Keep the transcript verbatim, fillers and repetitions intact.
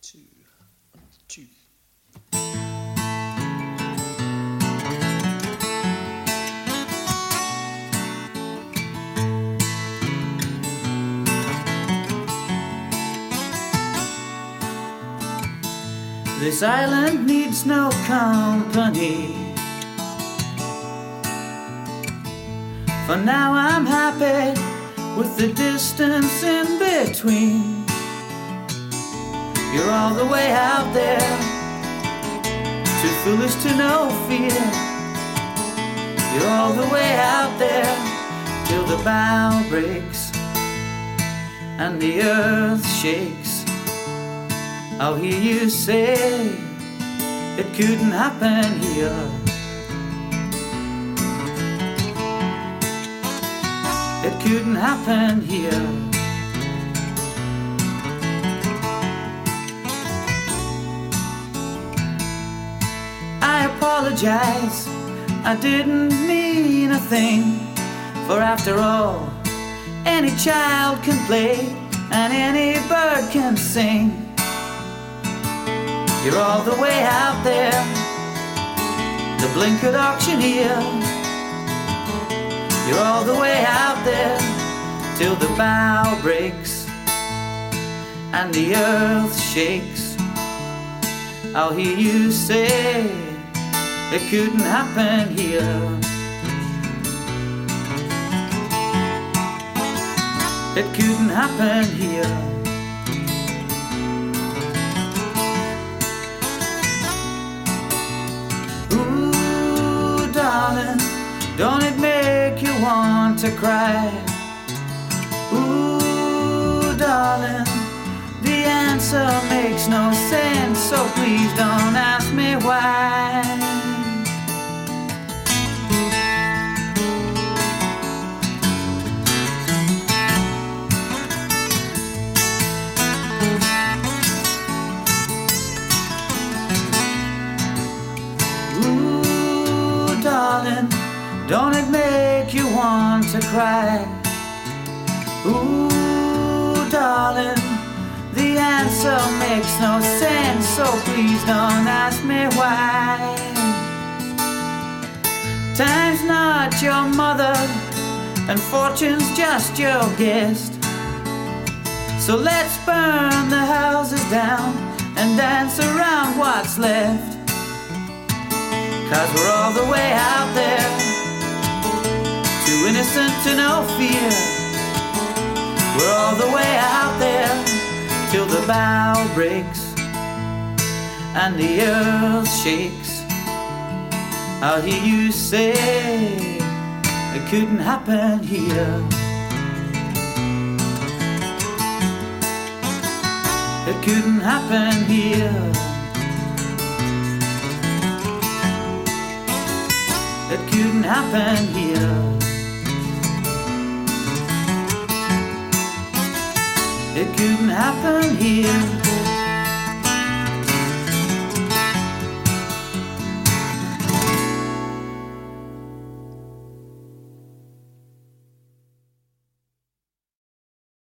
two, two. This island needs no company. For now I'm happy with the distance in between. You're all the way out there, too foolish to know fear. You're all the way out there till the bow breaks and the earth shakes. I'll hear you say it couldn't happen here. It couldn't happen here. I apologize, I didn't mean a thing. For after all, any child can play and any bird can sing. You're all the way out there, the blinkered auctioneer. You're all the way out there till the bow breaks and the earth shakes. I'll hear you say it couldn't happen here. It couldn't happen here. Ooh, darling, don't it make you want to cry? Ooh, darling, the answer makes no sense, so please don't ask me why. Ooh, darling, don't it make you want to cry? Ooh, darling, the answer makes no sense, so please don't ask me why. Time's not your mother, and fortune's just your guest. So let's burn the houses down and dance around what's left. Cause we're all the way out there, too innocent to know fear. We're all the way out there till the bow breaks and the earth shakes. I'll hear you say it couldn't happen here. It couldn't happen here. It couldn't happen here. It couldn't happen here.